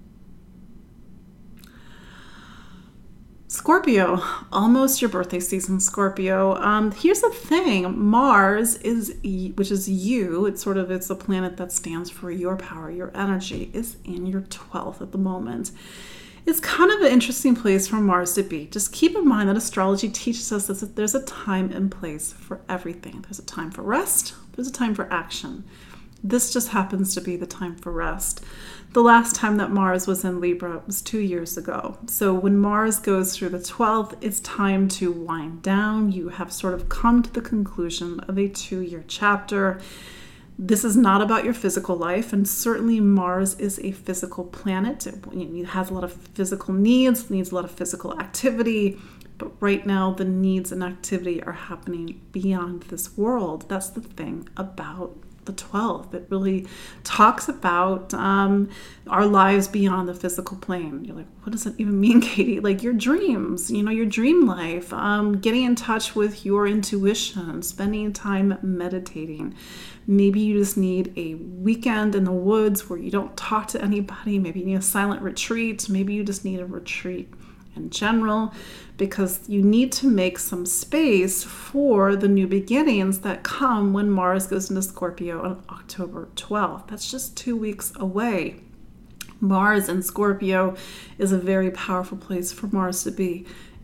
Scorpio, almost your birthday season, Scorpio. Um, here's the thing, Mars is, which is you, it's sort of, it's a planet that stands for your power, your energy, is in your twelfth at the moment. It's kind of an interesting place for Mars to be. Just keep in mind that astrology teaches us that there's a time and place for everything. There's a time for rest. There's a time for action. This just happens to be the time for rest. The last time that Mars was in Libra was two years ago. So when Mars goes through the twelfth, it's time to wind down. You have sort of come to the conclusion of a two-year chapter. This is not about your physical life, and certainly Mars is a physical planet. It has a lot of physical needs, needs a lot of physical activity, but right now the needs and activity are happening beyond this world. That's the thing about the twelfth. It really talks about um, our lives beyond the physical plane. You're like, what does that even mean, Katie? Like your dreams, you know, your dream life, um, getting in touch with your intuition, spending time meditating. Maybe you just need a weekend in the woods where you don't talk to anybody. Maybe you need a silent retreat. Maybe you just need a retreat in general, because you need to make some space for the new beginnings that come when Mars goes into Scorpio on October twelfth. That's just two weeks away. Mars in Scorpio is a very powerful place for Mars to be.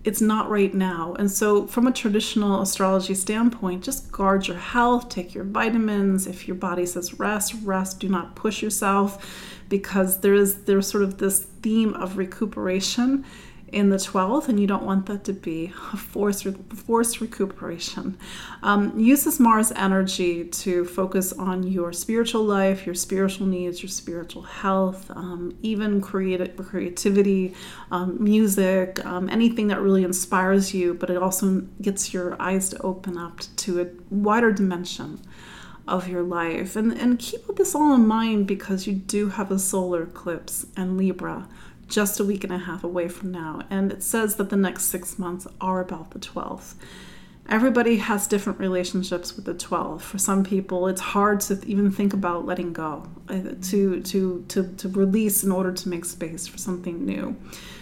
it's not right now. And so from a traditional astrology standpoint, just guard your health, take your vitamins. If your body says rest, rest, do not push yourself, because there is there's sort of this theme of recuperation in the twelfth, and you don't want that to be a forced, forced recuperation. Um, use this Mars energy to focus on your spiritual life, your spiritual needs, your spiritual health, um, even creative, creativity, um, music, um, anything that really inspires you, but it also gets your eyes to open up to a wider dimension of your life. And, and keep this all in mind, because you do have a solar eclipse in Libra just a week and a half away from now. And it says that the next six months are about the twelfth. Everybody has different relationships with the twelfth. For some people, it's hard to even think about letting go, uh, to, to, to, to release in order to make space for something new.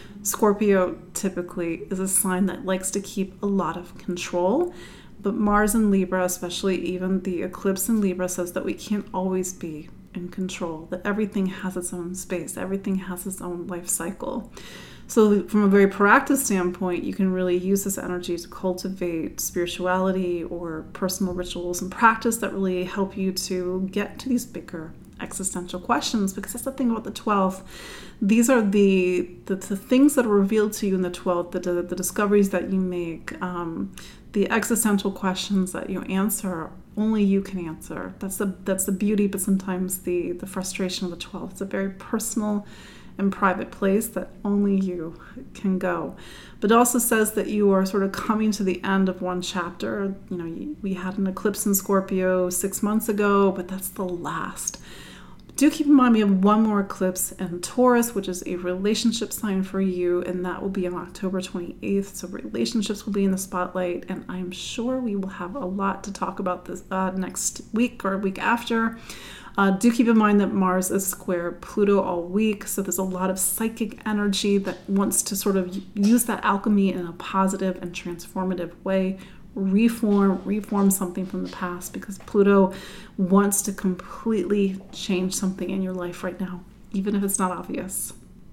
Scorpio typically is a sign that likes to keep a lot of control. But Mars in Libra, especially even the eclipse in Libra, says that we can't always be in control, that everything has its own space, everything has its own life cycle. So from a very proactive standpoint, you can really use this energy to cultivate spirituality or personal rituals and practice that really help you to get to these bigger existential questions, because that's the thing about the twelfth. These are the, the, the things that are revealed to you in the twelfth, the, the, the discoveries that you make, um, the existential questions that you answer, only you can answer. That's the that's the beauty, but sometimes the, the frustration of the twelfth. It's a very personal and private place that only you can go. But it also says that you are sort of coming to the end of one chapter. You know, we had an eclipse in Scorpio six months ago, but that's the last. Do keep in mind we have one more eclipse in Taurus, which is a relationship sign for you, and that will be on October twenty-eighth. So relationships will be in the spotlight, and I'm sure we will have a lot to talk about this uh, next week or week after. Uh, do keep in mind that Mars is square Pluto all week, so there's a lot of psychic energy that wants to sort of use that alchemy in a positive and transformative way. Reform, reform something from the past, because Pluto wants to completely change something in your life right now, even if it's not obvious.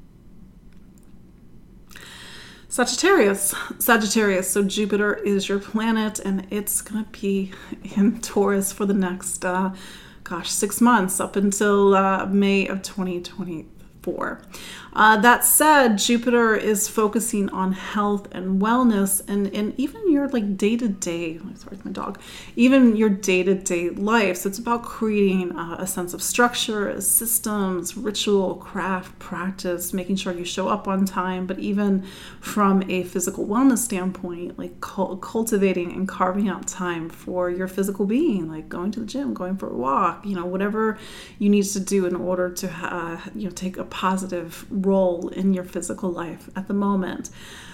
Sagittarius. Sagittarius. So Jupiter is your planet, and it's going to be in Taurus for the next, uh, gosh, six months up until uh, May of twenty twenty-four. Uh, that said, Jupiter is focusing on health and wellness, and, and even your like day-to-day, sorry, it's my dog, even your day-to-day life. So it's about creating uh, a sense of structure, systems, ritual, craft, practice, making sure you show up on time, but even from a physical wellness standpoint, like cul- cultivating and carving out time for your physical being, like going to the gym, going for a walk, you know, whatever you need to do in order to uh, you know, take a positive role in your physical life at the moment.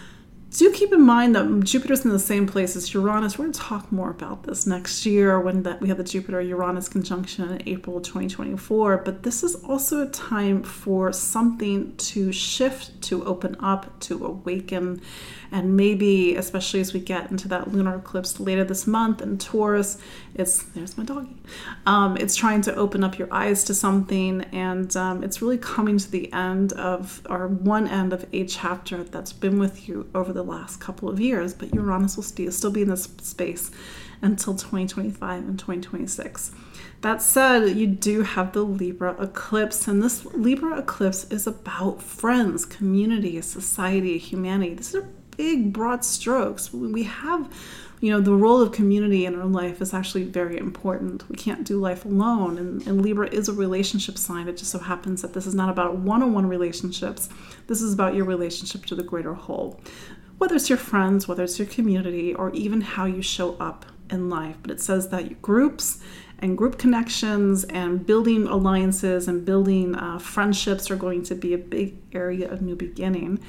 Do keep in mind that Jupiter's in the same place as Uranus. We're going to talk more about this next year when that we have the Jupiter-Uranus conjunction in April twenty twenty-four. But this is also a time for something to shift, to open up, to awaken. And maybe, especially as we get into that lunar eclipse later this month in Taurus, it's, there's my doggy. Um, it's trying to open up your eyes to something, and um, it's really coming to the end of, or one end of a chapter that's been with you over the last couple of years, but Uranus will still, still be in this space until twenty twenty-five and twenty twenty-six. That said, you do have the Libra eclipse, and this Libra eclipse is about friends, community, society, humanity. These are big, broad strokes. We have, you know, the role of community in our life is actually very important. We can't do life alone, and, and Libra is a relationship sign. It just so happens that this is not about one-on-one relationships. This is about your relationship to the greater whole, whether it's your friends, whether it's your community, or even how you show up in life. But it says that groups and group connections and building alliances and building uh, friendships are going to be a big area of new beginning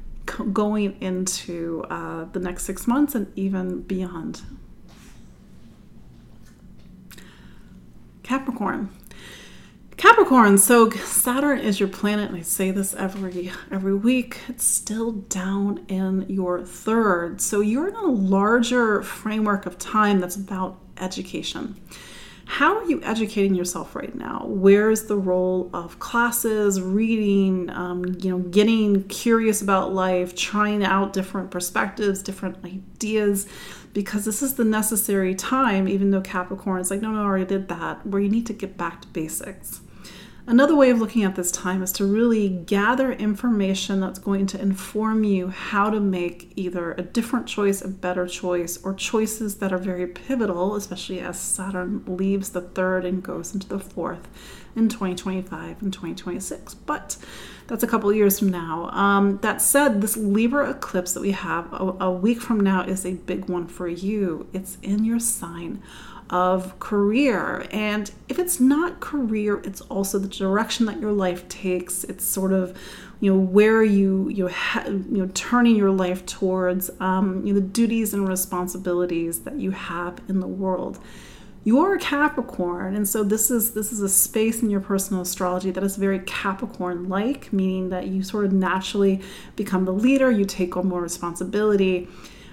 going into uh, the next six months and even beyond. Capricorn. Capricorn, so Saturn is your planet, and I say this every every week, it's still down in your third. So you're in a larger framework of time that's about education. How are you educating yourself right now? Where is the role of classes, reading, um, you know, getting curious about life, trying out different perspectives, different ideas? Because this is the necessary time, even though Capricorn is like, no, no, I already did that, where you need to get back to basics. Another way of looking at this time is to really gather information that's going to inform you how to make either a different choice, a better choice, or choices that are very pivotal, especially as Saturn leaves the third and goes into the fourth in twenty twenty-five and twenty twenty-six. But that's a couple of years from now. Um, that said, this Libra eclipse that we have a, a week from now is a big one for you. It's in your sign of career. And if it's not career, it's also the direction that your life takes. It's sort of, you know, where you, you, ha- you know, turning your life towards, um, you know, the duties and responsibilities that you have in the world. You're a Capricorn, and so this is this is a space in your personal astrology that is very Capricorn-like, meaning that you sort of naturally become the leader, you take on more responsibility.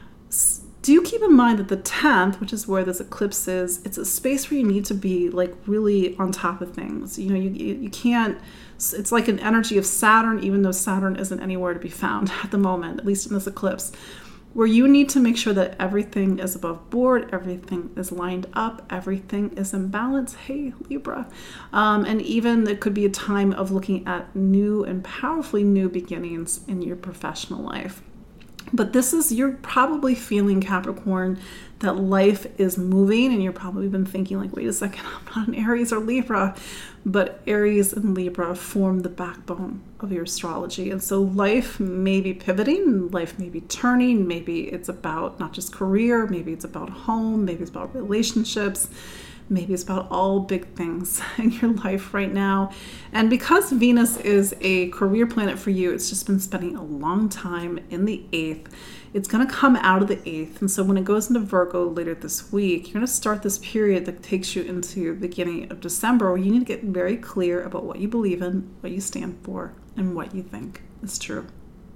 Do keep in mind that the tenth, which is where this eclipse is, it's a space where you need to be like really on top of things. You know, you you can't, it's like an energy of Saturn, even though Saturn isn't anywhere to be found at the moment, at least in this eclipse, where you need to make sure that everything is above board, everything is lined up, everything is in balance. Hey, Libra. Um, and even it could be a time of looking at new and powerfully new beginnings in your professional life. But this is, you're probably feeling, Capricorn, that life is moving, and you've probably been thinking like, wait a second, I'm not an Aries or Libra. But Aries and Libra form the backbone of your astrology. And so life may be pivoting, life may be turning, maybe it's about not just career, maybe it's about home, maybe it's about relationships. Maybe it's about all big things in your life right now. And because Venus is a career planet for you, it's just been spending a long time in the eighth. It's going to come out of the eighth. And so when it goes into Virgo later this week, you're going to start this period that takes you into the beginning of December, where you need to get very clear about what you believe in, what you stand for, and what you think is true.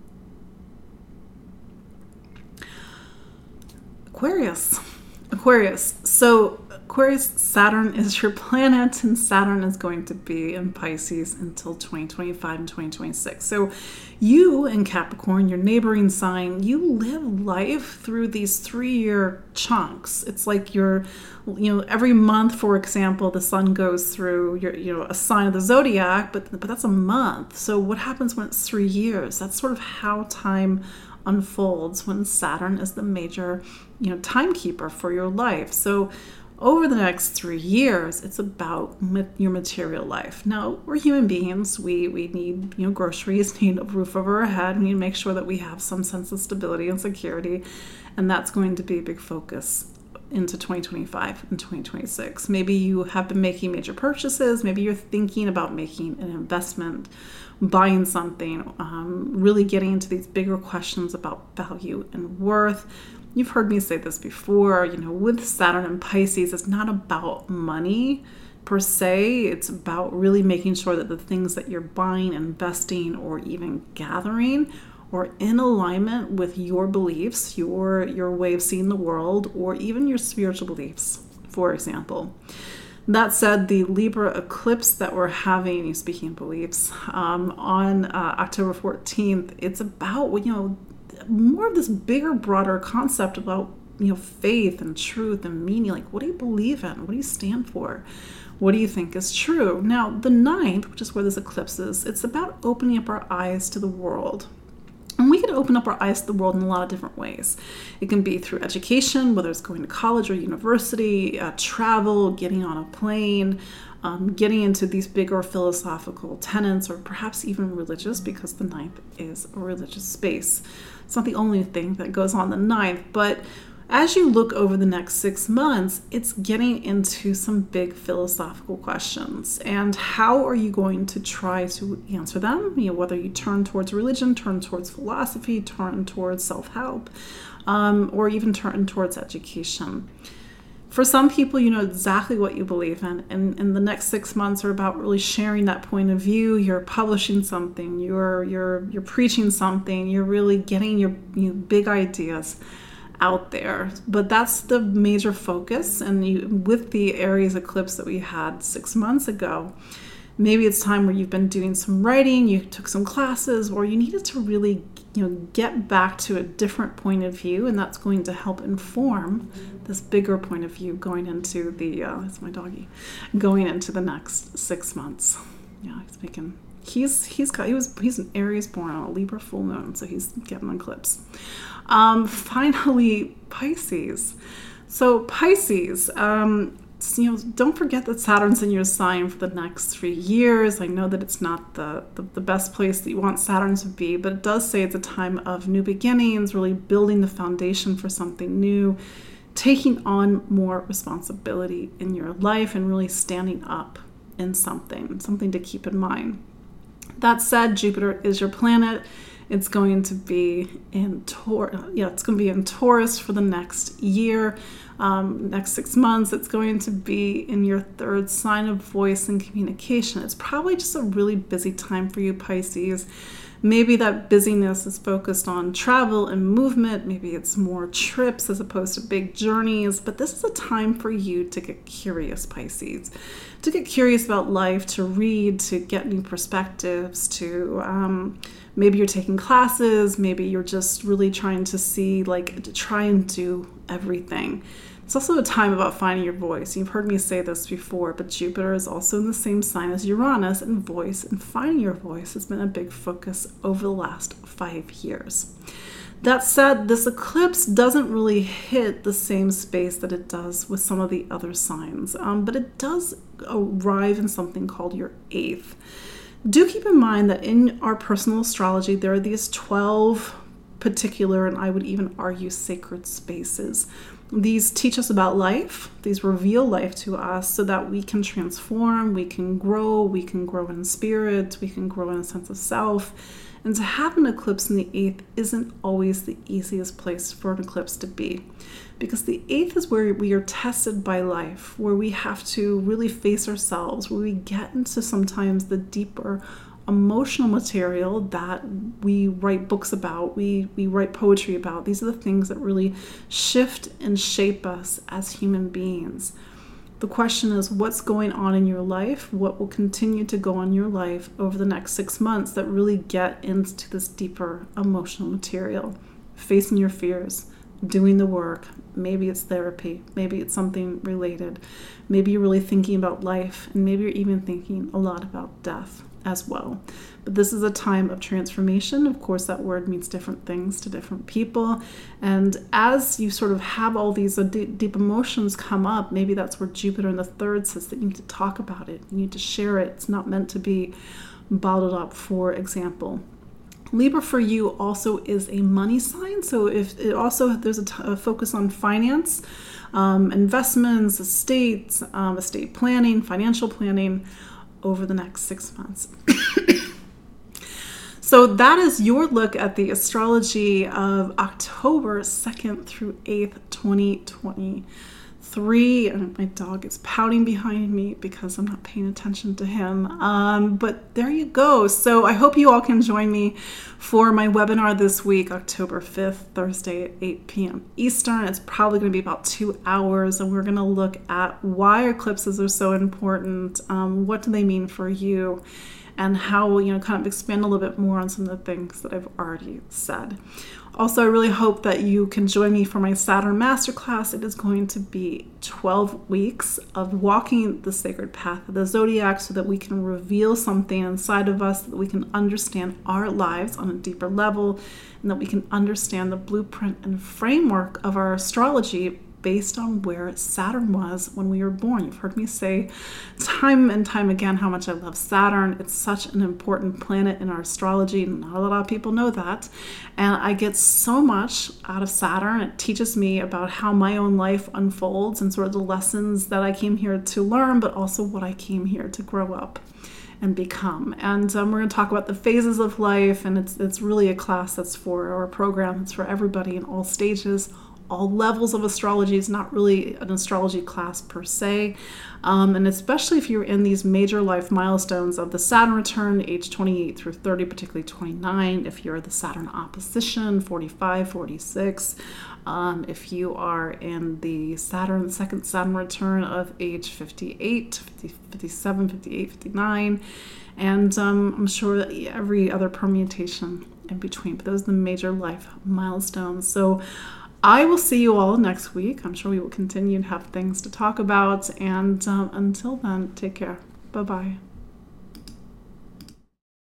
Aquarius. Aquarius. So Aquarius, Saturn is your planet, and Saturn is going to be in Pisces until twenty twenty-five and twenty twenty-six. So you in Capricorn, your neighboring sign, you live life through these three-year chunks. It's like you're, you know, every month, for example, the sun goes through your, you know, a sign of the zodiac, but but that's a month. So what happens when it's three years? That's sort of how time unfolds when Saturn is the major, you know, timekeeper for your life. So over the next three years, it's about ma- your material life. Now, we're human beings. We we need, you know, groceries, need a roof over our head. We need to make sure that we have some sense of stability and security. And that's going to be a big focus into twenty twenty-five and twenty twenty-six. Maybe you have been making major purchases. Maybe you're thinking about making an investment, buying something, um, really getting into these bigger questions about value and worth. You've heard me say this before, you know, with Saturn and Pisces, it's not about money per se. It's about really making sure that the things that you're buying, investing, or even gathering are in alignment with your beliefs, your your way of seeing the world, or even your spiritual beliefs, for example. That said, the Libra eclipse that we're having, speaking of beliefs, um, on uh, October fourteenth, it's about, you know, more of this bigger, broader concept about, you know, faith and truth and meaning. Like, what do you believe in? What do you stand for? What do you think is true? Now, the ninth, which is where this eclipse is, it's about opening up our eyes to the world. And we can open up our eyes to the world in a lot of different ways. It can be through education, whether it's going to college or university, uh, travel, getting on a plane, um, getting into these bigger philosophical tenets, or perhaps even religious, because the ninth is a religious space. It's not the only thing that goes on the ninth, but as you look over the next six months, it's getting into some big philosophical questions. And how are you going to try to answer them? You know, whether you turn towards religion, turn towards philosophy, turn towards self-help, um, or even turn towards education. For some people, you know exactly what you believe in, and, and the next six months are about really sharing that point of view. You're publishing something, you're you're you're preaching something, you're really getting your, your big ideas out there. But that's the major focus. And you, with the Aries eclipse that we had six months ago, maybe it's time where you've been doing some writing, you took some classes, or you needed to really, you know, get back to a different point of view, and that's going to help inform this bigger point of view going into the, uh, that's my doggy, going into the next six months. Yeah, he's making, he's, he's got, he was, he's an Aries born on a Libra full moon, so he's getting an eclipse. Um, finally, Pisces. So Pisces, um, you know, don't forget that Saturn's in your sign for the next three years. I know that it's not the, the, the best place that you want Saturn to be, but it does say it's a time of new beginnings, really building the foundation for something new, taking on more responsibility in your life, and really standing up in something, something to keep in mind. That said, Jupiter is your planet. It's going to be in Taurus. Yeah, it's going to be in Taurus for the next year, um, next six months. It's going to be in your third sign of voice and communication. It's probably just a really busy time for you, Pisces. Maybe that busyness is focused on travel and movement. Maybe it's more trips as opposed to big journeys. But this is a time for you to get curious, Pisces. To get curious about life, to read, to get new perspectives, to um, maybe you're taking classes. Maybe you're just really trying to see, like, to try and do everything. It's also a time about finding your voice. You've heard me say this before, but Jupiter is also in the same sign as Uranus, and voice and finding your voice has been a big focus over the last five years. That said, this eclipse doesn't really hit the same space that it does with some of the other signs, um, but it does arrive in something called your eighth. Do keep in mind that in our personal astrology, there are these twelve particular, and I would even argue sacred spaces. These teach us about life. These reveal life to us so that we can transform, we can grow, we can grow in spirit, we can grow in a sense of self. And to have an eclipse in the eighth isn't always the easiest place for an eclipse to be, because the eighth is where we are tested by life, where we have to really face ourselves, where we get into sometimes the deeper emotional material that we write books about, we, we write poetry about. These are the things that really shift and shape us as human beings. The question is, what's going on in your life? What will continue to go on in your life over the next six months that really get into this deeper emotional material? Facing your fears, doing the work. Maybe it's therapy. Maybe it's something related. Maybe you're really thinking about life, and maybe you're even thinking a lot about death as well. But this is a time of transformation. Of course, that word means different things to different people. And as you sort of have all these deep, deep emotions come up, maybe that's where Jupiter in the third says that you need to talk about it. You need to share it. It's not meant to be bottled up, for example. Libra for you also is a money sign. So if it also, there's a, t- a focus on finance, um, investments, estates, um, estate planning, financial planning, over the next six months. So that is your look at the astrology of October second through eighth, twenty twenty-three. And my dog is pouting behind me because I'm not paying attention to him. Um, but there you go. So I hope you all can join me for my webinar this week, October fifth, Thursday at eight p.m. Eastern. It's probably going to be about two hours, and we're going to look at why eclipses are so important, um, what do they mean for you, and how we'll, you know, kind of expand a little bit more on some of the things that I've already said. Also, I really hope that you can join me for my Saturn Masterclass. It is going to be twelve weeks of walking the sacred path of the zodiac so that we can reveal something inside of us, that we can understand our lives on a deeper level, and that we can understand the blueprint and framework of our astrology based on where Saturn was when we were born. You've heard me say time and time again how much I love Saturn. It's such an important planet in our astrology. Not a lot of people know that. And I get so much out of Saturn. It teaches me about how my own life unfolds and sort of the lessons that I came here to learn, but also what I came here to grow up and become. And um, we're going to talk about the phases of life, and it's it's really a class that's for, or a program that's for everybody in all stages, all levels of astrology. It's not really an astrology class per se. Um, and especially if you're in these major life milestones of the Saturn return, age twenty-eight through thirty, particularly twenty-nine, if you're the Saturn opposition, forty-five, forty-six, um, if you are in the Saturn, second Saturn return of age fifty-eight, fifty, fifty-seven, fifty-eight, fifty-nine, and um, I'm sure that every other permutation in between, but those are the major life milestones. So I will see you all next week. I'm sure we will continue to have things to talk about. And um, until then, take care. Bye-bye.